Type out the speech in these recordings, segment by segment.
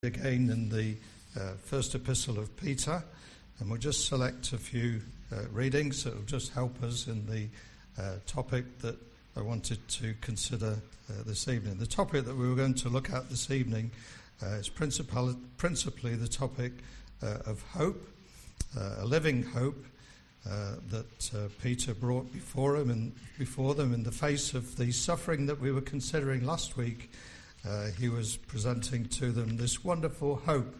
Again in the first epistle of Peter, and we'll just select a few readings that will just help us in the topic that I wanted to consider this evening. The topic that we were going to look at this evening is principally the topic of hope, a living hope that Peter brought before them in the face of the suffering that we were considering last week. He was presenting to them this wonderful hope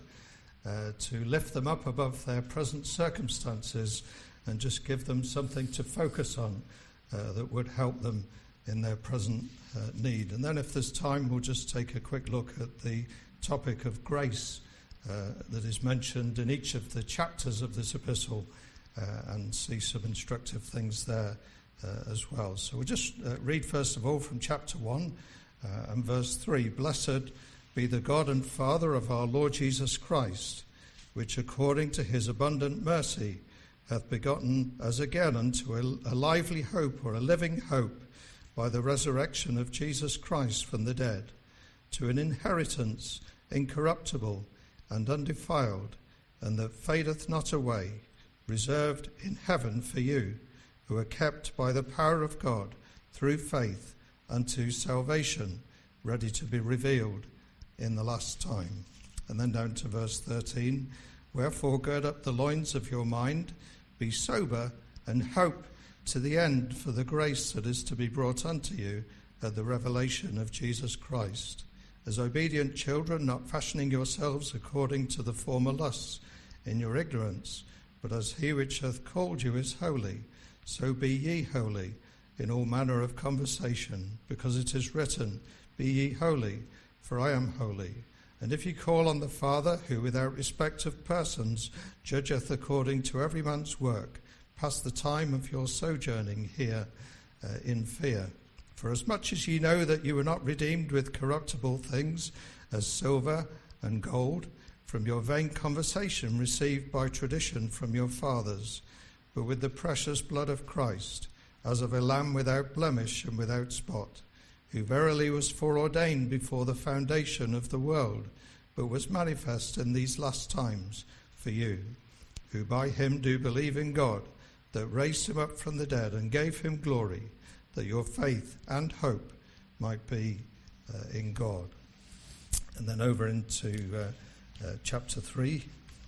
to lift them up above their present circumstances and just give them something to focus on that would help them in their present need. And then if there's time, we'll just take a quick look at the topic of grace that is mentioned in each of the chapters of this epistle and see some instructive things there as well. So we'll just read first of all from chapter 1. And verse 3, Blessed be the God and Father of our Lord Jesus Christ, which according to his abundant mercy hath begotten us again unto a lively hope, or a living hope, by the resurrection of Jesus Christ from the dead, to an inheritance incorruptible and undefiled, and that fadeth not away, reserved in heaven for you, who are kept by the power of God through faith, unto salvation, ready to be revealed in the last time. And then down to verse 13, Wherefore gird up the loins of your mind, be sober, and hope to the end for the grace that is to be brought unto you at the revelation of Jesus Christ. As obedient children, not fashioning yourselves according to the former lusts in your ignorance, but as he which hath called you is holy, so be ye holy in all manner of conversation, because it is written, Be ye holy, for I am holy. And if ye call on the Father, who without respect of persons judgeth according to every man's work, pass the time of your sojourning here in fear. For as much as ye know that you were not redeemed with corruptible things, as silver and gold, from your vain conversation received by tradition from your fathers, but with the precious blood of Christ, as of a lamb without blemish and without spot, who verily was foreordained before the foundation of the world, but was manifest in these last times for you, who by him do believe in God, that raised him up from the dead and gave him glory, that your faith and hope might be in God. And then over into chapter 3,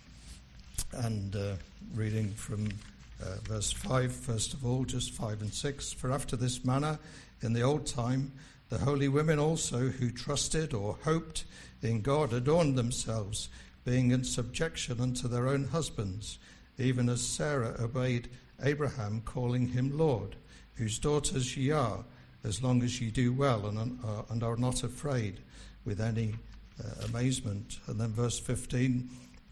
and reading from verse 5, first of all, just 5 and 6. For after this manner, in the old time, the holy women also who trusted or hoped in God adorned themselves, being in subjection unto their own husbands, even as Sarah obeyed Abraham, calling him Lord, whose daughters ye are, as long as ye do well and are not afraid with any amazement. And then verse 15,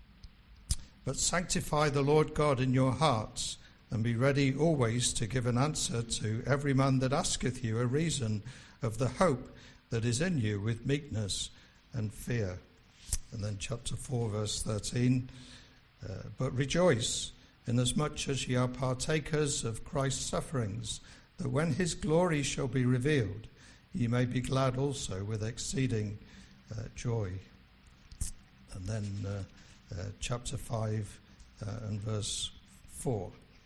But sanctify the Lord God in your hearts, and be ready always to give an answer to every man that asketh you a reason of the hope that is in you with meekness and fear. And then chapter 4, verse 13, But rejoice, inasmuch as ye are partakers of Christ's sufferings, that when his glory shall be revealed, ye may be glad also with exceeding joy. And then chapter 5 and verse 4.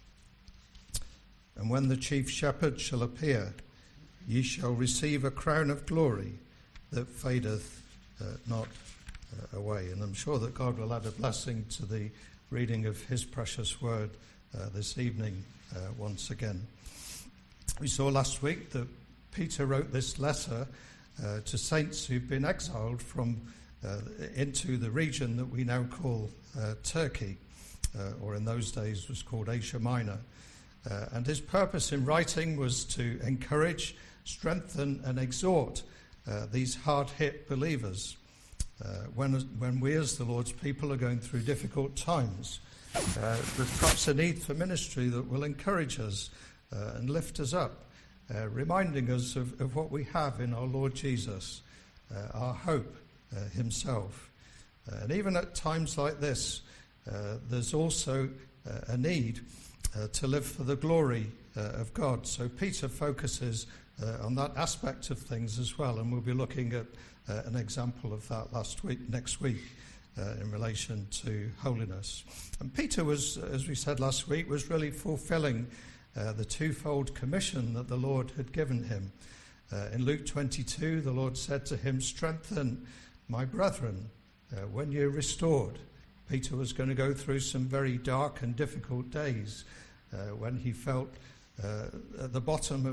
And when the chief shepherd shall appear, ye shall receive a crown of glory that fadeth not away. And I'm sure that God will add a blessing to the reading of his precious word this evening once again. We saw last week that Peter wrote this letter to saints who've been exiled from into the region that we now call Turkey, or in those days was called Asia Minor. And his purpose in writing was to encourage, strengthen, and exhort these hard-hit believers. When we as the Lord's people are going through difficult times, there's perhaps a need for ministry that will encourage us and lift us up, reminding us of what we have in our Lord Jesus, our hope himself. And even at times like this, there's also a need to live for the glory of God. So Peter focuses on that aspect of things as well, and we'll be looking at an example of that next week in relation to holiness. And Peter was, as we said last week, was really fulfilling the twofold commission that the Lord had given him. In Luke 22, the Lord said to him, "Strengthen my brethren when you're restored." Peter was going to go through some very dark and difficult days when he felt at the bottom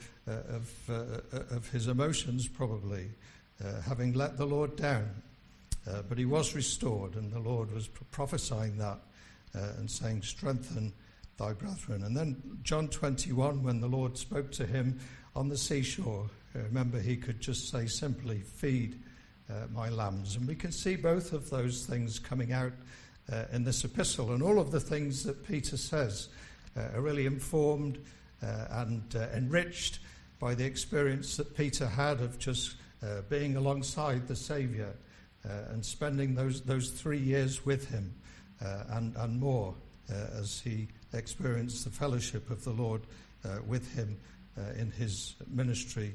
of his emotions, probably, having let the Lord down. But he was restored, and the Lord was prophesying that and saying, "Strengthen thy brethren." And then John 21, when the Lord spoke to him on the seashore, remember, he could just say simply, "Feed my lambs." And we can see both of those things coming out in this epistle. And all of the things that Peter says are really informed and enriched by the experience that Peter had of just being alongside the Saviour and spending those 3 years with him and more as he experienced the fellowship of the Lord with him in his ministry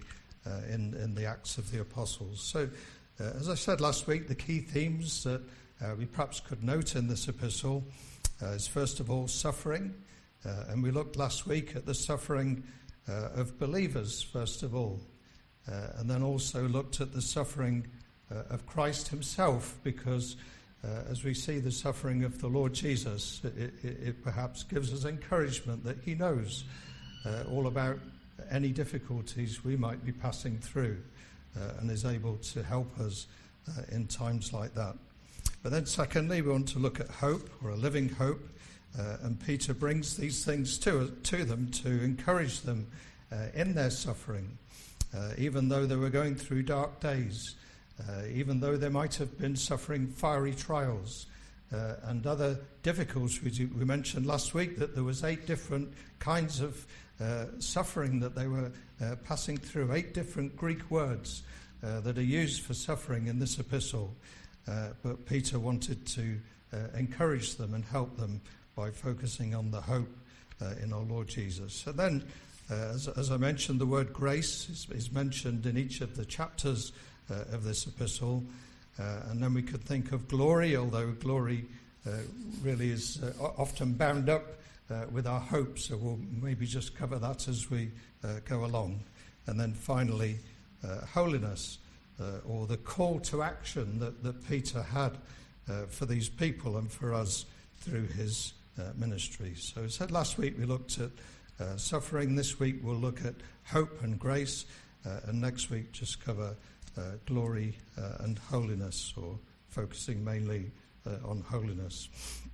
in the Acts of the Apostles. So, as I said last week, the key themes that we perhaps could note in this epistle is, first of all, suffering. And we looked last week at the suffering of believers, first of all. And then also looked at the suffering of Christ himself, because as we see the suffering of the Lord Jesus, it perhaps gives us encouragement that he knows all about any difficulties we might be passing through and is able to help us in times like that. But then secondly, we want to look at hope, or a living hope, and Peter brings these things to them to encourage them in their suffering, even though they were going through dark days, even though they might have been suffering fiery trials and other difficulties. We mentioned last week that there was 8 different kinds of suffering that they were passing through, 8 different Greek words that are used for suffering in this epistle. But Peter wanted to encourage them and help them by focusing on the hope in our Lord Jesus. And then, as I mentioned, the word grace is mentioned in each of the chapters of this epistle. And then we could think of glory, although glory really is often bound up with our hope, so we'll maybe just cover that as we go along. And then finally, holiness, or the call to action that Peter had for these people and for us through his ministry. So as I said last week, we looked at suffering. This week we'll look at hope and grace, and next week just cover glory and holiness, or focusing mainly on holiness.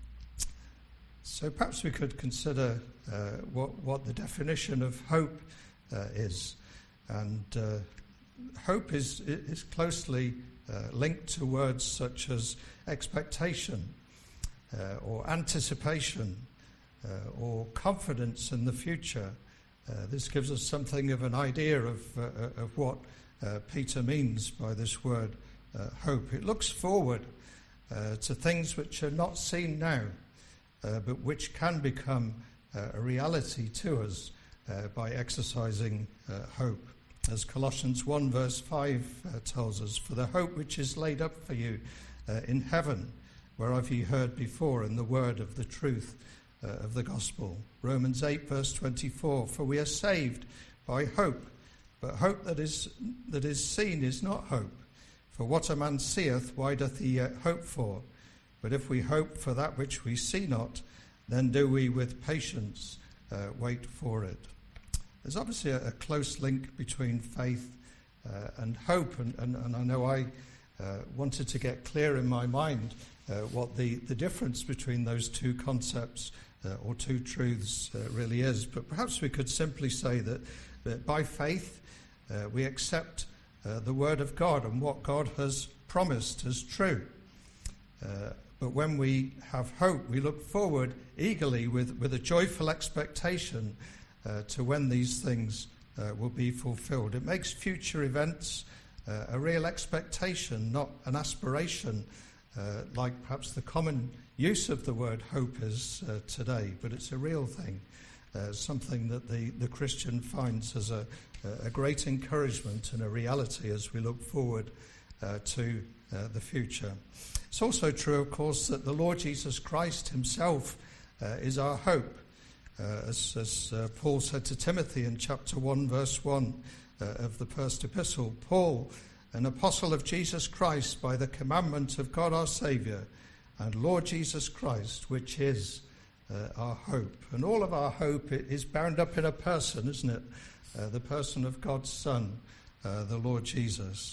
So perhaps we could consider what the definition of hope is. And hope is closely linked to words such as expectation, or anticipation, or confidence in the future. This gives us something of an idea of what Peter means by this word hope. It looks forward to things which are not seen now, but which can become a reality to us by exercising hope. As Colossians 1 verse 5 tells us, "For the hope which is laid up for you in heaven, whereof ye heard before in the word of the truth of the gospel." Romans 8 verse 24, "For we are saved by hope, but hope that is seen is not hope. For what a man seeth, why doth he yet hope for? But if we hope for that which we see not, then do we with patience wait for it." There's obviously a close link between faith and hope, and I know I wanted to get clear in my mind what the difference between those two concepts or two truths really is. But perhaps we could simply say that by faith we accept the word of God and what God has promised as true. But when we have hope, we look forward eagerly with a joyful expectation to when these things will be fulfilled. It makes future events a real expectation, not an aspiration, like perhaps the common use of the word hope is today, but it's a real thing. something that the Christian finds as a great encouragement and a reality as we look forward to the future. It's also true, of course, that the Lord Jesus Christ himself is our hope. As Paul said to Timothy in chapter 1, verse 1 of the first epistle, Paul, an apostle of Jesus Christ by the commandment of God our Saviour and Lord Jesus Christ, which is our hope. And all of our hope is bound up in a person, isn't it? The person of God's Son, the Lord Jesus.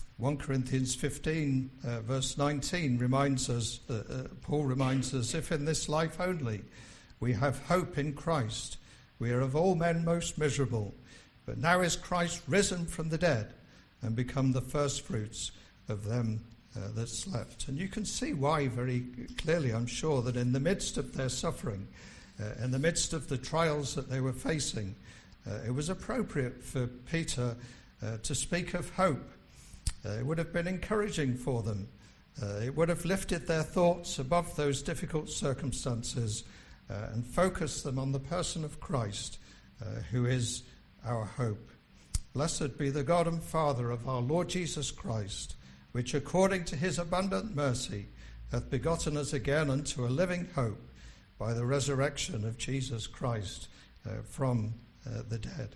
1 Corinthians 15, verse 19 reminds us, Paul reminds us, if in this life only we have hope in Christ, we are of all men most miserable. But now is Christ risen from the dead and become the firstfruits of them that slept. And you can see why very clearly, I'm sure, that in the midst of their suffering, in the midst of the trials that they were facing, it was appropriate for Peter to speak of hope. It would have been encouraging for them. It would have lifted their thoughts above those difficult circumstances and focused them on the person of Christ, who is our hope. Blessed be the God and Father of our Lord Jesus Christ, which according to his abundant mercy hath begotten us again unto a living hope by the resurrection of Jesus Christ from the dead.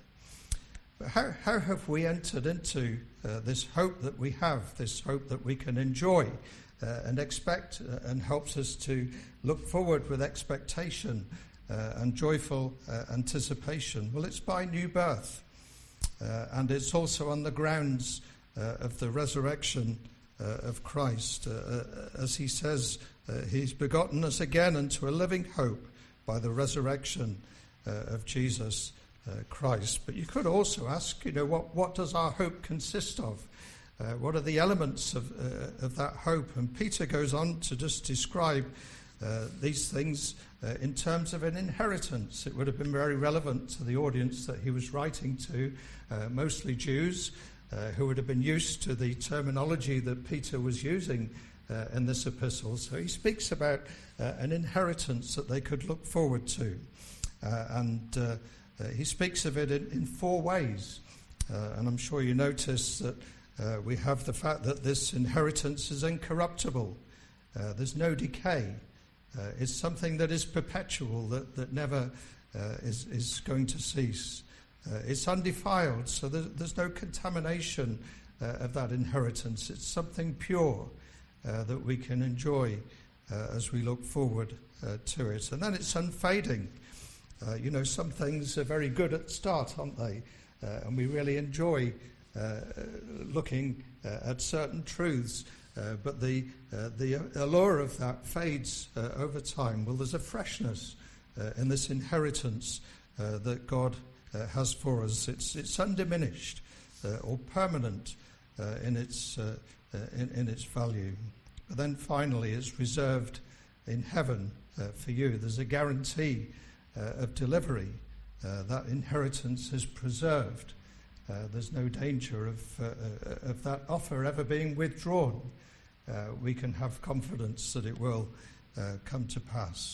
But how have we entered into this hope that we have, this hope that we can enjoy and expect and helps us to look forward with expectation and joyful anticipation? Well, it's by new birth. And it's also on the grounds of the resurrection of Christ. As he says, he's begotten us again into a living hope by the resurrection of Jesus Christ. But you could also ask, what does our hope consist of? What are the elements of that hope? And Peter goes on to just describe these things in terms of an inheritance. It would have been very relevant to the audience that he was writing to, mostly Jews, who would have been used to the terminology that Peter was using in this epistle. So he speaks about an inheritance that they could look forward to. And he speaks of it in four ways. And I'm sure you notice that we have the fact that this inheritance is incorruptible. There's no decay. It's something that is perpetual, that never is going to cease. It's undefiled, so there's no contamination of that inheritance. It's something pure that we can enjoy as we look forward to it. And then it's unfading. Some things are very good at the start, aren't they? And we really enjoy looking at certain truths. But the allure of that fades over time. Well, there's a freshness in this inheritance that God has for us. It's undiminished or permanent in its value. But then finally, it's reserved in heaven for you. There's a guarantee of delivery. That inheritance is preserved. There's no danger of that offer ever being withdrawn. We can have confidence that it will come to pass.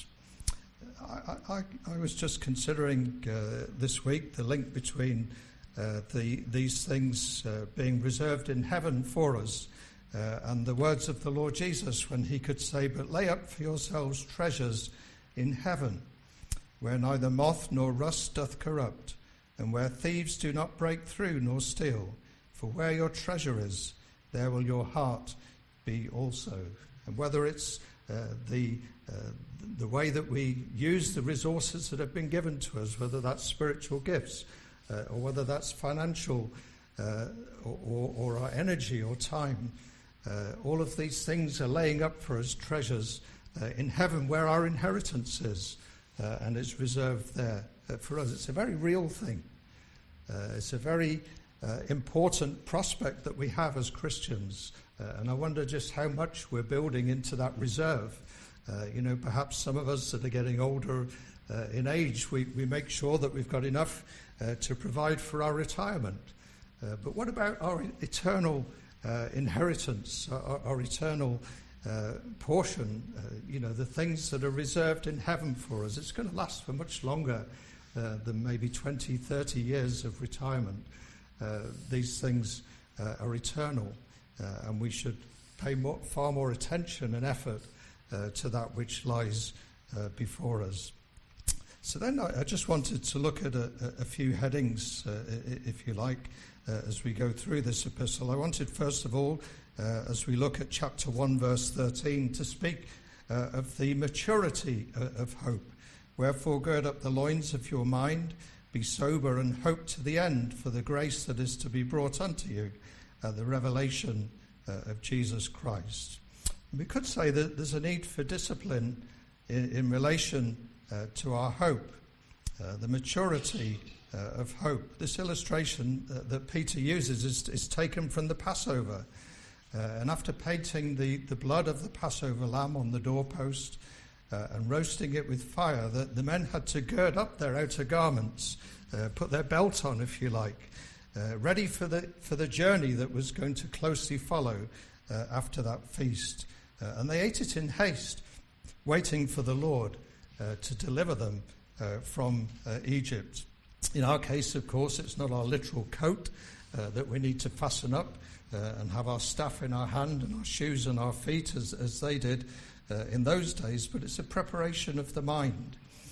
I was just considering this week the link between these things being reserved in heaven for us and the words of the Lord Jesus when he could say, "But lay up for yourselves treasures in heaven, where neither moth nor rust doth corrupt, and where thieves do not break through nor steal. For where your treasure is, there will your heart be also." And whether it's the way that we use the resources that have been given to us, whether that's spiritual gifts or whether that's financial or our energy or time, all of these things are laying up for us treasures in heaven where our inheritance is, and it's reserved there for us. It's a very real thing. It's a very important prospect that we have as Christians. And I wonder just how much we're building into that reserve. Perhaps some of us that are getting older in age, we make sure that we've got enough to provide for our retirement. But what about our eternal inheritance, our eternal portion, the things that are reserved in heaven for us? It's going to last for much longer than maybe 20, 30 years of retirement. These things are eternal, and we should pay far more attention and effort to that which lies before us. So then I just wanted to look at a few headings, if you like, as we go through this epistle. I wanted, first of all, as we look at chapter 1, verse 13, to speak of the maturity of hope. Wherefore gird up the loins of your mind, be sober, and hope to the end for the grace that is to be brought unto you at the revelation of Jesus Christ. We could say that there's a need for discipline in relation to our hope, the maturity of hope. This illustration that Peter uses is taken from the Passover. And after painting the blood of the Passover lamb on the doorpost and roasting it with fire, the men had to gird up their outer garments, put their belt on, if you like, ready for the journey that was going to closely follow after that feast. And they ate it in haste, waiting for the Lord to deliver them from Egypt. In our case, of course, it's not our literal coat that we need to fasten up and have our staff in our hand and our shoes on our feet as they did in those days, but it's a preparation of the mind.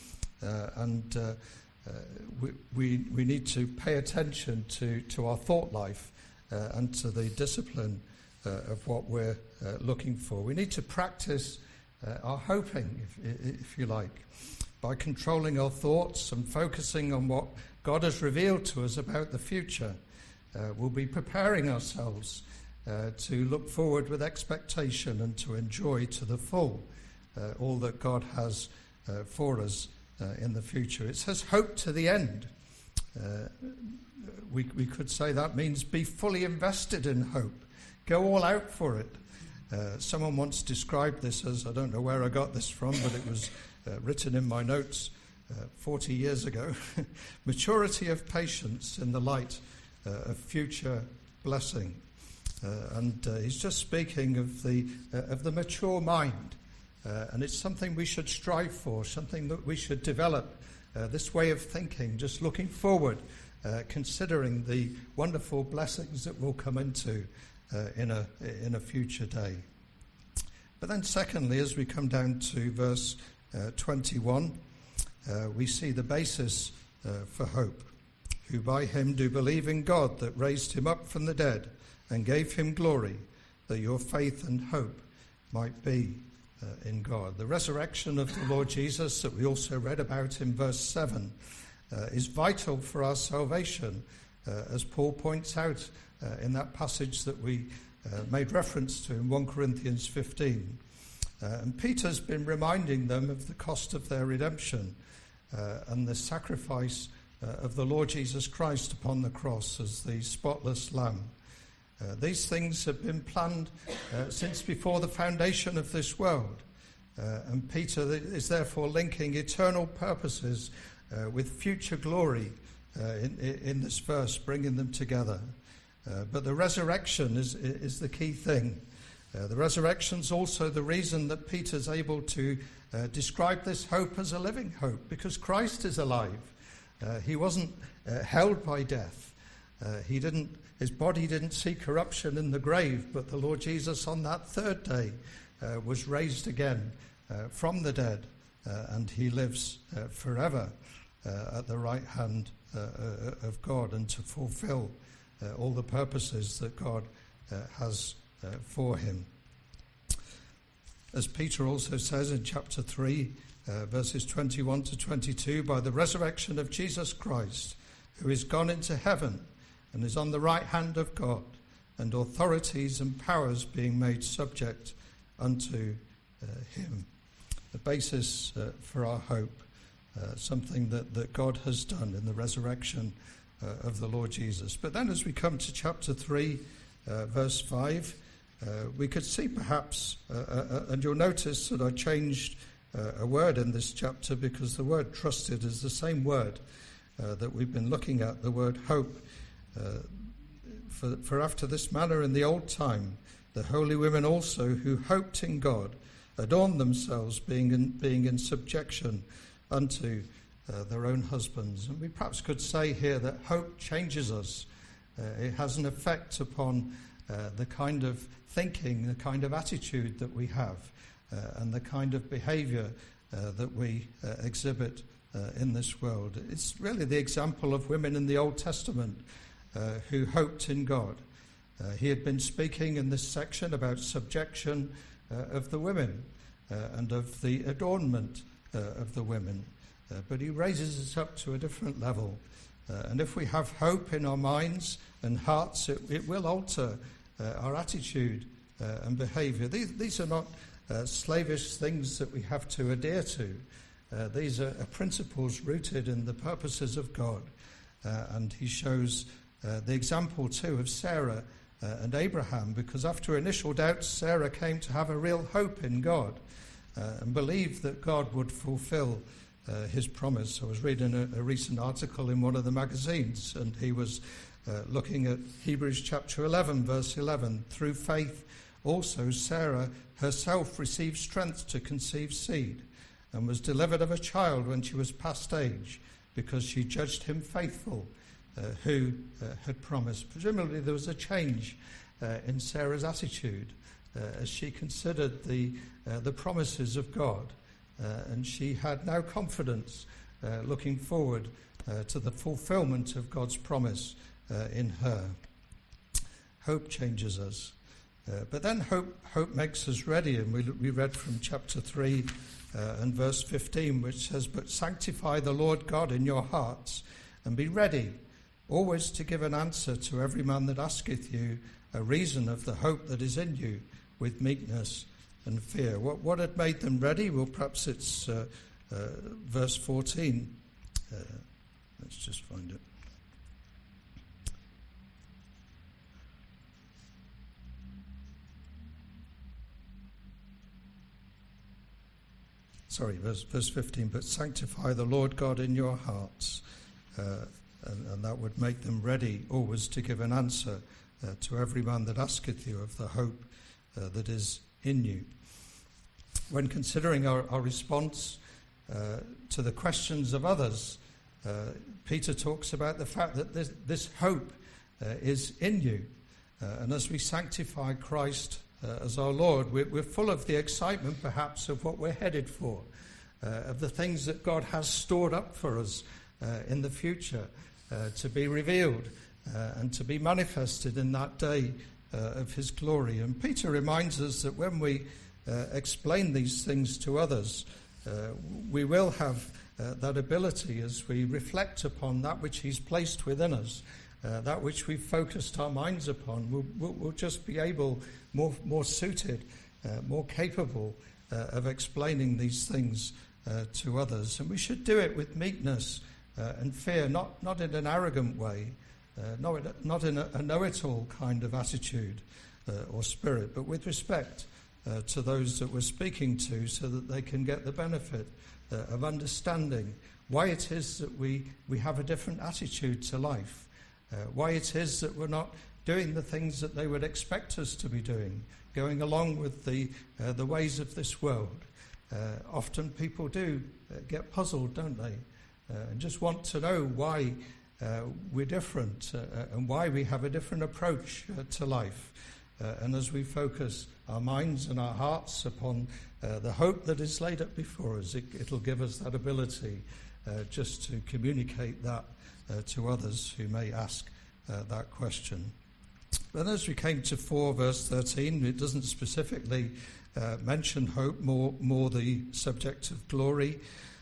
We need to pay attention to our thought life and to the discipline of what we're looking for. We need to practice our hoping, if you like, by controlling our thoughts and focusing on what God has revealed to us about the future. We'll be preparing ourselves to look forward with expectation and to enjoy to the full all that God has for us in the future. It says hope to the end. We could say that means be fully invested in hope. Go all out for it. Someone once described this as, I don't know where I got this from, but it was written in my notes 40 years ago, maturity of patience in the light of future blessing. And he's just speaking of the mature mind. And it's something we should strive for, something that we should develop, this way of thinking, just looking forward, considering the wonderful blessings that we'll come into in a future day. But then secondly, as we come down to verse 21, we see the basis for hope. Who by him do believe in God that raised him up from the dead and gave him glory, that your faith and hope might be in God. The resurrection of the Lord Jesus that we also read about in verse 7 is vital for our salvation, as Paul points out in that passage that we made reference to in 1 Corinthians 15. And Peter's been reminding them of the cost of their redemption and the sacrifice of the Lord Jesus Christ upon the cross as the spotless lamb. These things have been planned since before the foundation of this world. And Peter is therefore linking eternal purposes with future glory in this verse, bringing them together. But the resurrection is the key thing. The resurrection's also the reason that Peter's able to describe this hope as a living hope, because Christ is alive. He wasn't held by death. His body didn't see corruption in the grave, but the Lord Jesus on that third day was raised again from the dead, and he lives forever at the right hand of God, and to fulfill all the purposes that God has for him. As Peter also says in chapter 3, verses 21 to 22, by the resurrection of Jesus Christ, who is gone into heaven and is on the right hand of God, and authorities and powers being made subject unto him. The basis for our hope, something that God has done in the resurrection of the Lord Jesus. But then as we come to chapter 3, verse 5, we could see perhaps, and you'll notice that I changed a word in this chapter, because the word trusted is the same word that we've been looking at, the word hope. For after this manner in the old time, the holy women also who hoped in God adorned themselves, being in subjection unto their own husbands. And we perhaps could say here that hope changes us. It has an effect upon the kind of thinking, the kind of attitude that we have, and the kind of behaviour that we exhibit in this world. It's really the example of women in the Old Testament who hoped in God. He had been speaking in this section about subjection of the women and of the adornment of the women. But he raises us up to a different level. And if we have hope in our minds and hearts, it will alter our attitude and behaviour. These are not slavish things that we have to adhere to. These are principles rooted in the purposes of God. And he shows the example too of Sarah and Abraham, because after initial doubts, Sarah came to have a real hope in God and believed that God would fulfill his promise. I was reading a recent article in one of the magazines, and he was looking at Hebrews chapter 11, verse 11. Through faith also Sarah herself received strength to conceive seed, and was delivered of a child when she was past age, because she judged him faithful who had promised. Presumably there was a change in Sarah's attitude as she considered the promises of God. And she had now confidence looking forward to the fulfillment of God's promise in her. Hope changes us. But then hope makes us ready. And we read from chapter 3 and verse 15, which says, "But sanctify the Lord God in your hearts, and be ready always to give an answer to every man that asketh you a reason of the hope that is in you, with meekness and fear." What had made them ready? Well, perhaps it's verse 14. Let's just find it. Sorry, verse 15. "But sanctify the Lord God in your hearts." And that would make them ready always to give an answer to every man that asketh you of the hope that is in you. When considering our response to the questions of others, Peter talks about the fact that this hope is in you. And as we sanctify Christ as our Lord, we're full of the excitement perhaps of what we're headed for, of the things that God has stored up for us in the future to be revealed and to be manifested in that day of his glory. And Peter reminds us that when we explain these things to others, we will have that ability as we reflect upon that which he's placed within us, that which we've focused our minds upon. We'll just be able, more suited, more capable of explaining these things to others. And we should do it with meekness and fear, not in an arrogant way, not in a know-it-all kind of attitude or spirit, but with respect to those that we're speaking to, so that they can get the benefit of understanding why it is that we have a different attitude to life, why it is that we're not doing the things that they would expect us to be doing, going along with the ways of this world. Often people do get puzzled, don't they, and just want to know why we're different and why we have a different approach to life. And as we focus our minds and our hearts upon the hope that is laid up before us, it'll give us that ability just to communicate that to others who may ask that question. But as we came to 4 verse 13, it doesn't specifically mention hope, more the subject of glory.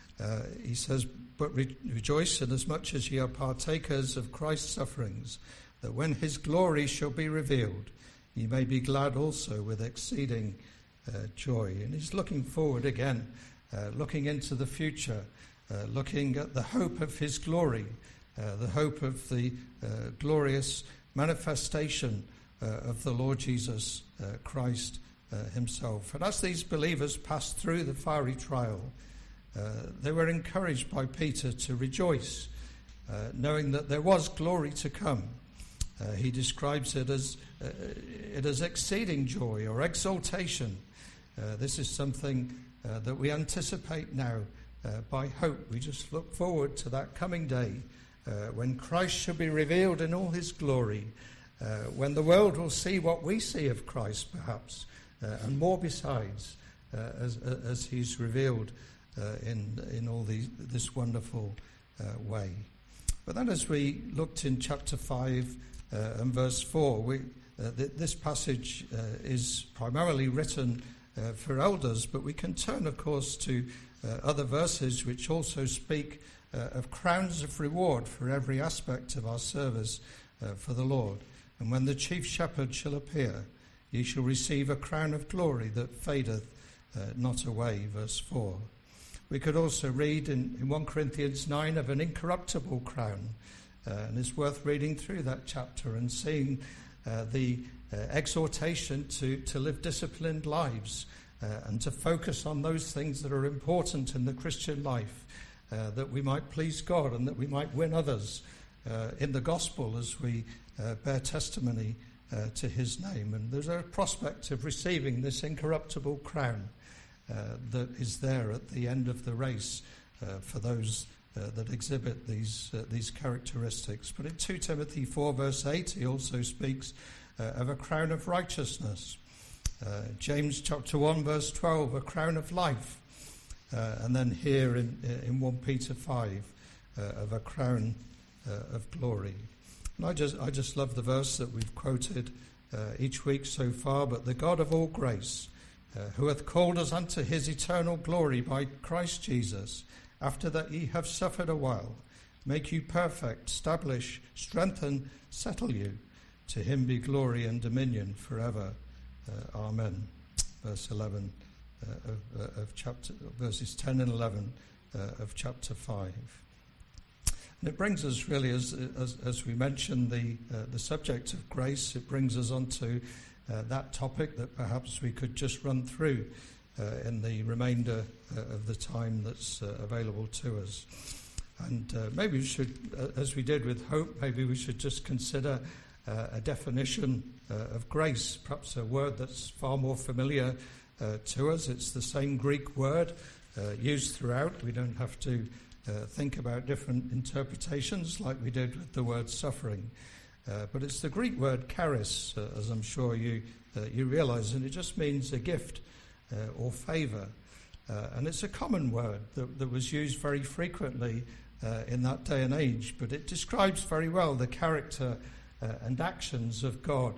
He says, "But rejoice inasmuch as ye are partakers of Christ's sufferings, that when his glory shall be revealed, ye may be glad also with exceeding joy." And he's looking forward again, looking into the future, looking at the hope of his glory, the hope of the glorious manifestation of the Lord Jesus Christ himself. And as these believers passed through the fiery trial, they were encouraged by Peter to rejoice, knowing that there was glory to come. He describes it as exceeding joy or exaltation. This is something that we anticipate now by hope. We just look forward to that coming day when Christ shall be revealed in all his glory, when the world will see what we see of Christ, perhaps, and more besides, as he's revealed in all this wonderful way. But then as we looked in chapter 5 and verse 4, this passage is primarily written for elders, but we can turn, of course, to other verses which also speak of crowns of reward for every aspect of our service for the Lord. And when the chief shepherd shall appear, ye shall receive a crown of glory that fadeth not away, verse 4. We could also read in 1 Corinthians 9 of an incorruptible crown, and it's worth reading through that chapter and seeing the exhortation to live disciplined lives and to focus on those things that are important in the Christian life, that we might please God and that we might win others in the gospel as we bear testimony to his name. And there's a prospect of receiving this incorruptible crown that is there at the end of the race for those that exhibit these characteristics. But in 2 Timothy 4 verse 8 he also speaks of a crown of righteousness. James chapter 1 verse 12, a crown of life. And then here in 1 Peter 5 of a crown of glory. And I just love the verse that we've quoted each week so far. But the God of all grace, who hath called us unto his eternal glory by Christ Jesus, after that ye have suffered a while, make you perfect, establish, strengthen, settle you. To him be glory and dominion forever. Amen. Verse 11 of verses 10 and 11 of chapter 5. And it brings us really, as we mentioned, the subject of grace. It brings us onto that topic that perhaps we could just run through in the remainder of the time that's available to us. And maybe we should, as we did with hope, maybe we should just consider a definition of grace, perhaps a word that's far more familiar to us. It's the same Greek word used throughout. We don't have to think about different interpretations like we did with the word suffering. But it's the Greek word charis, as I'm sure you realize, and it just means a gift or favor. And it's a common word that was used very frequently in that day and age, but it describes very well the character and actions of God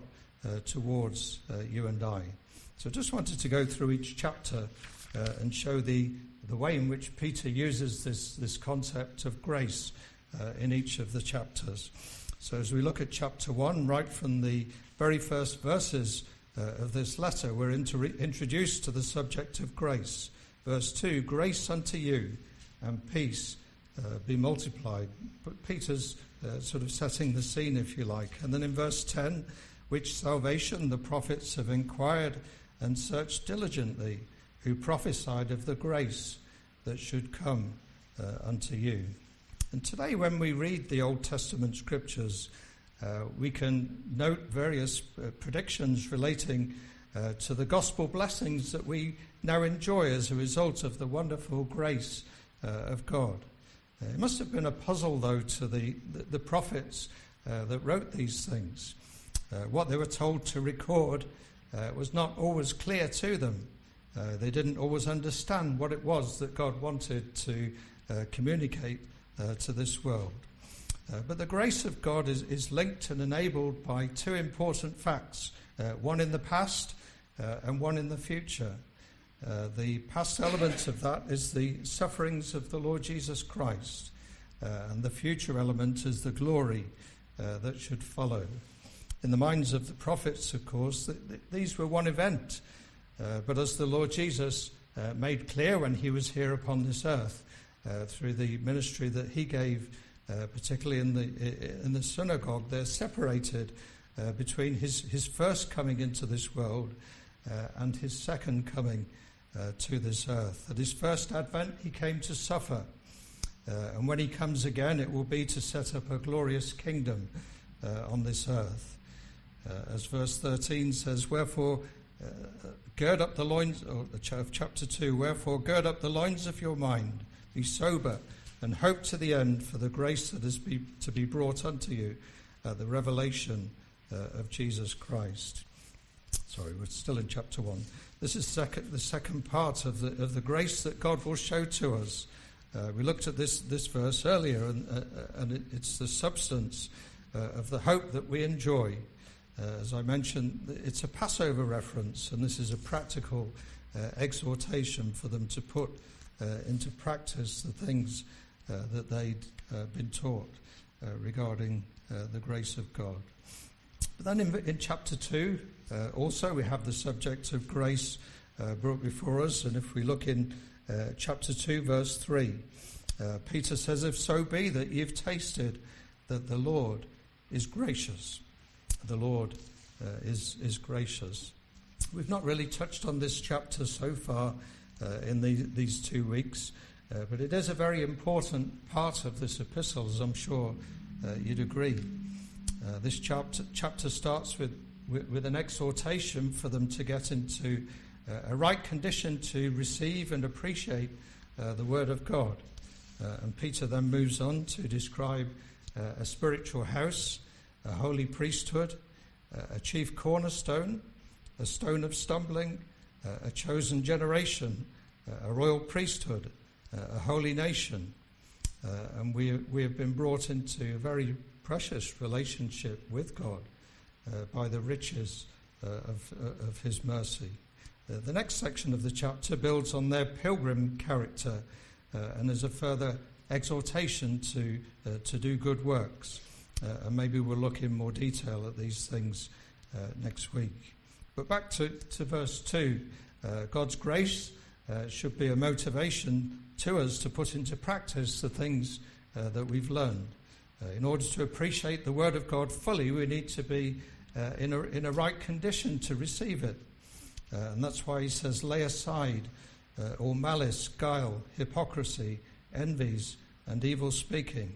towards you and I. So I just wanted to go through each chapter and show the way in which Peter uses this concept of grace in each of the chapters. So as we look at chapter 1, right from the very first verses of this letter, we're introduced to the subject of grace. Verse 2, grace unto you and peace be multiplied. But Peter's sort of setting the scene, if you like. And then in verse 10, which salvation the prophets have inquired and searched diligently, who prophesied of the grace that should come unto you. And today when we read the Old Testament scriptures, we can note various predictions relating to the gospel blessings that we now enjoy as a result of the wonderful grace of God. It must have been a puzzle, though, to the prophets that wrote these things. What they were told to record was not always clear to them. They didn't always understand what it was that God wanted to communicate to this world. But the grace of God is linked and enabled by two important facts, one in the past and one in the future. The past element of that is the sufferings of the Lord Jesus Christ, and the future element is the glory that should follow. In the minds of the prophets, of course, these were one event, but as the Lord Jesus made clear when he was here upon this earth, through the ministry that he gave, particularly in the synagogue, they're separated between his first coming into this world and his second coming to this earth. At his first advent, he came to suffer. And when he comes again, it will be to set up a glorious kingdom on this earth. As verse 13 says, wherefore gird up the loins, of chapter 2, wherefore gird up the loins of your mind, Be sober, and hope to the end for the grace that is to be brought unto you, the revelation of Jesus Christ. Sorry, we're still in chapter 1. This is the second part of the grace that God will show to us. We looked at this verse earlier, and it's the substance of the hope that we enjoy. As I mentioned, it's a Passover reference, and this is a practical exhortation for them to put into practice the things that they'd been taught regarding the grace of God. But then in chapter 2, also we have the subject of grace brought before us, and if we look in chapter 2, verse 3, Peter says, "If so be that ye have tasted that the Lord is gracious." The Lord is gracious. We've not really touched on this chapter so far in these 2 weeks, but it is a very important part of this epistle, as I'm sure you'd agree. This chapter starts with an exhortation for them to get into a right condition to receive and appreciate the Word of God. And Peter then moves on to describe a spiritual house, a holy priesthood, a chief cornerstone, a stone of stumbling, a chosen generation, a royal priesthood, a holy nation. And we have been brought into a very precious relationship with God by the riches of his mercy. The next section of the chapter builds on their pilgrim character and is a further exhortation to do good works. And maybe we'll look in more detail at these things next week. But back to verse 2, God's grace should be a motivation to us to put into practice the things that we've learned. In order to appreciate the Word of God fully, we need to be in a right condition to receive it. And that's why he says, "Lay aside all malice, guile, hypocrisy, envies, and evil speaking."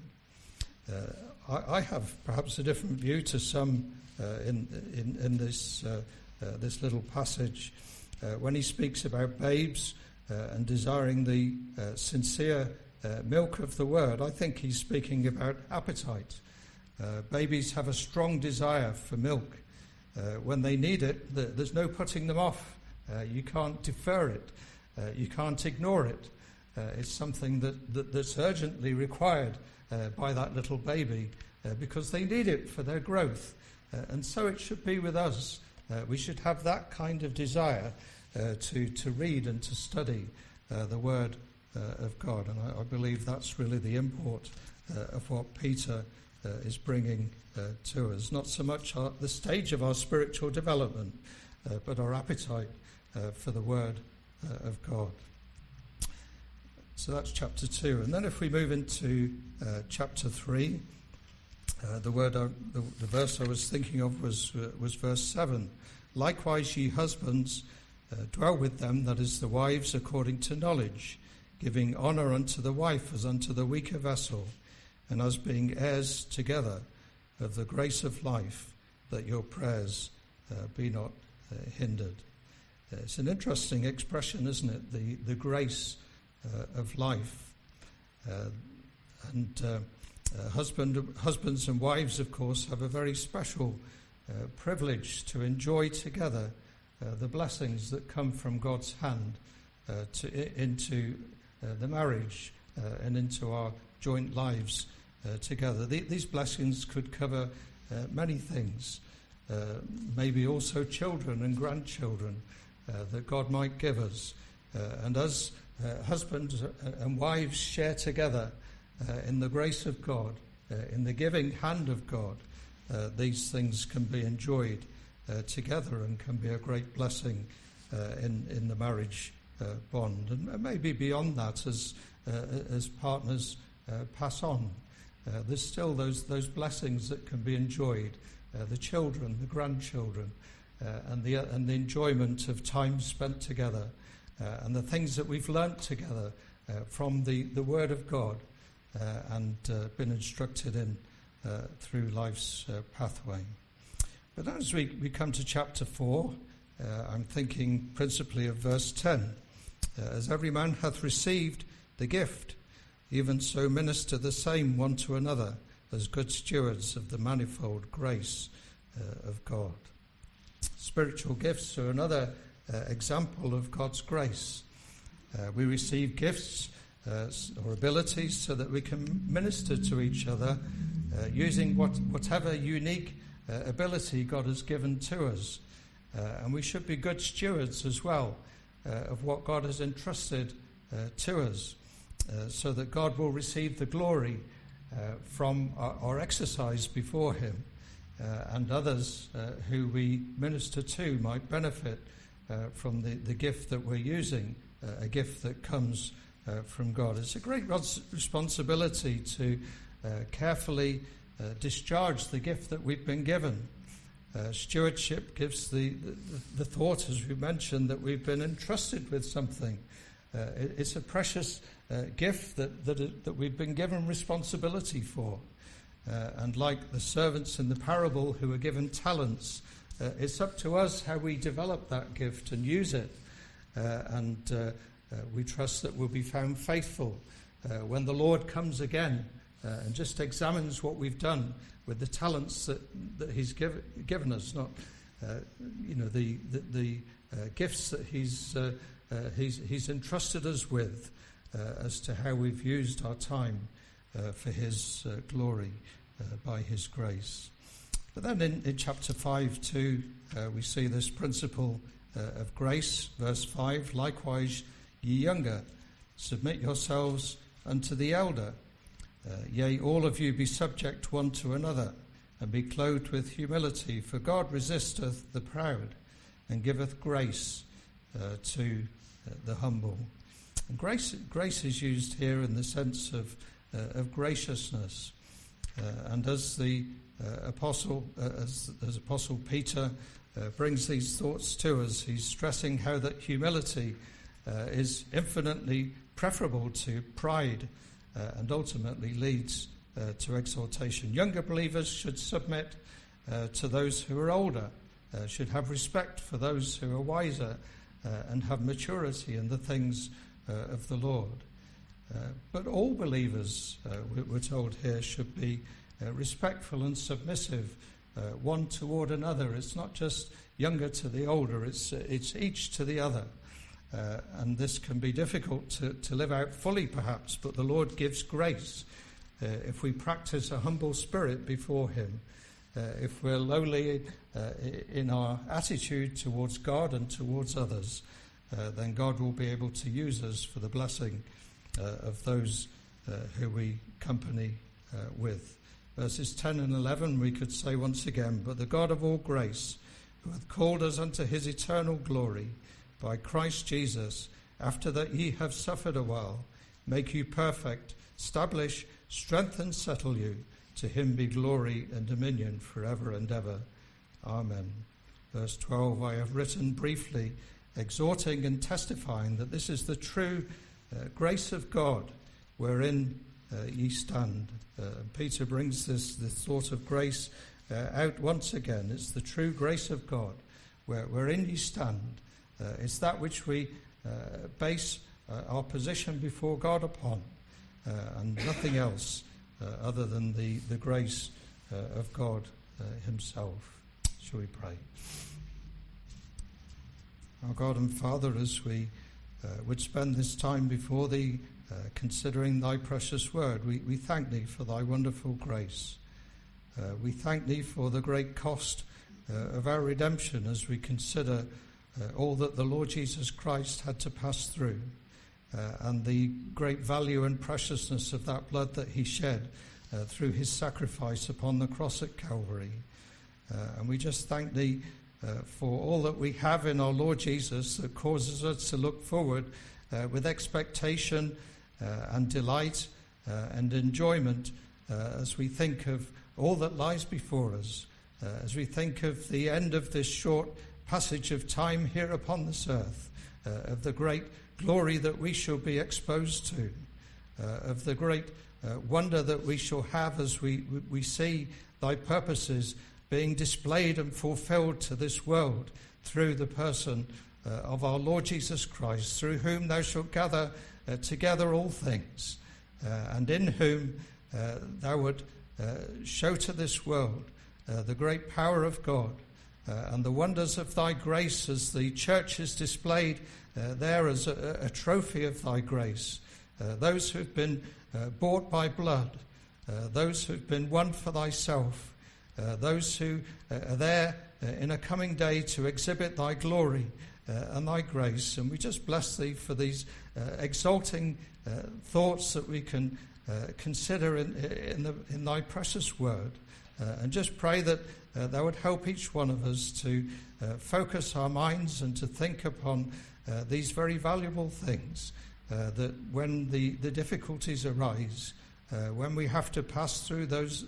I have perhaps a different view to some in this little passage. When he speaks about babes and desiring the sincere milk of the Word, I think he's speaking about appetite. Babies have a strong desire for milk. When they need it, there's no putting them off. You can't defer it. You can't ignore it. It's something that's urgently required by that little baby because they need it for their growth. And so it should be with us. We should have that kind of desire to read and to study the Word of God. And I believe that's really the import of what Peter is bringing to us. Not so much the stage of our spiritual development, but our appetite for the Word of God. So that's chapter 2. And then if we move into chapter 3, the verse I was thinking of was verse 7. "Likewise ye husbands, dwell with them, that is the wives, according to knowledge, giving honour unto the wife as unto the weaker vessel, and as being heirs together of the grace of life, that your prayers be not hindered." It's an interesting expression, isn't it? The grace of life. Husbands and wives, of course, have a very special privilege to enjoy together the blessings that come from God's hand into the marriage and into our joint lives together. These blessings could cover many things, maybe also children and grandchildren that God might give us. And as husbands and wives share together in the grace of God, in the giving hand of God, these things can be enjoyed together and can be a great blessing in the marriage bond. And maybe beyond that, as partners pass on, there's still those blessings that can be enjoyed, the children, the grandchildren, and the enjoyment of time spent together, and the things that we've learnt together from the Word of God and been instructed in through life's pathway. But as we come to chapter 4, I'm thinking principally of verse 10. "As every man hath received the gift, even so minister the same one to another as good stewards of the manifold grace of God. Spiritual gifts are another example of God's grace. We receive gifts or abilities so that we can minister to each other using whatever unique ability God has given to us. And we should be good stewards as well of what God has entrusted to us, so that God will receive the glory from our exercise before him, and others who we minister to might benefit from the gift that we're using, a gift that comes from God. It's a great responsibility to carefully discharge the gift that we've been given. Stewardship gives the thought, as we mentioned, that we've been entrusted with something. It's a precious gift that we've been given responsibility for. And like the servants in the parable who were given talents, it's up to us how we develop that gift and use it. And we trust that we'll be found faithful when the Lord comes again and just examines what we've done with the talents that he's given us, not the gifts that he's entrusted us with, as to how we've used our time for his glory by his grace. But then in chapter 5 too, we see this principle of grace. Verse 5, likewise ye younger, submit yourselves unto the elder. Yea, all of you be subject one to another, and be clothed with humility, for God resisteth the proud, and giveth grace to the humble. And grace is used here in the sense of graciousness, and as the apostle Peter brings these thoughts to us, he's stressing how that humility is infinitely preferable to pride, and ultimately leads to exaltation. Younger believers should submit to those who are older, should have respect for those who are wiser, and have maturity in the things of the Lord. But all believers, we're told here, should be respectful and submissive one toward another. It's not just younger to the older, it's each to the other. And this can be difficult to live out fully, perhaps, but the Lord gives grace if we practice a humble spirit before him, if we're lowly in our attitude towards God and towards others, then God will be able to use us for the blessing of those who we company with. Verses 10 and 11, we could say once again, but the God of all grace, who hath called us unto his eternal glory, by Christ Jesus, after that ye have suffered a while, make you perfect, establish, strengthen, settle you. To him be glory and dominion forever and ever. Amen. Verse 12, I have written briefly, exhorting and testifying that this is the true grace of God, wherein ye stand. Peter brings this thought of grace out once again. It's the true grace of God, wherein ye stand. It's that which we base our position before God upon, and nothing else other than the grace of God himself. Shall we pray? Our God and Father, as we would spend this time before thee, considering thy precious word, we thank thee for thy wonderful grace. We thank thee for the great cost of our redemption as we consider all that the Lord Jesus Christ had to pass through, and the great value and preciousness of that blood that he shed through his sacrifice upon the cross at Calvary. And we just thank thee for all that we have in our Lord Jesus that causes us to look forward with expectation and delight and enjoyment as we think of all that lies before us, as we think of the end of this short passage of time here upon this earth, of the great glory that we shall be exposed to, of the great wonder that we shall have as we see thy purposes being displayed and fulfilled to this world through the person of our Lord Jesus Christ, through whom thou shalt gather together all things. and in whom thou would show to this world the great power of God and the wonders of thy grace as the church is displayed there as a trophy of thy grace. Those who have been bought by blood, those who have been won for thyself, those who are there in a coming day to exhibit thy glory and thy grace. And we just bless thee for these exalting thoughts that we can consider in thy precious word. And just pray that thou would help each one of us to focus our minds and to think upon these very valuable things, that when the difficulties arise, when we have to pass through those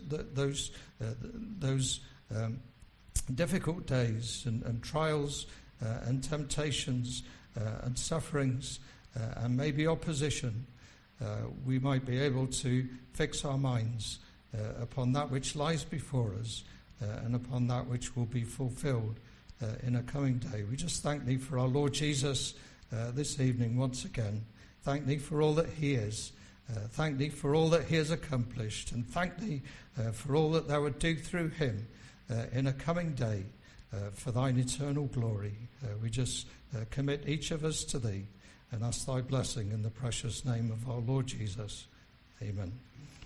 difficult days and trials and temptations and sufferings and maybe opposition, we might be able to fix our minds upon that which lies before us and upon that which will be fulfilled in a coming day. We just thank thee for our Lord Jesus this evening once again. Thank thee for all that he is. Thank thee for all that he has accomplished, and thank thee for all that thou would do through him in a coming day for thine eternal glory. We just commit each of us to thee and ask thy blessing in the precious name of our Lord Jesus. Amen.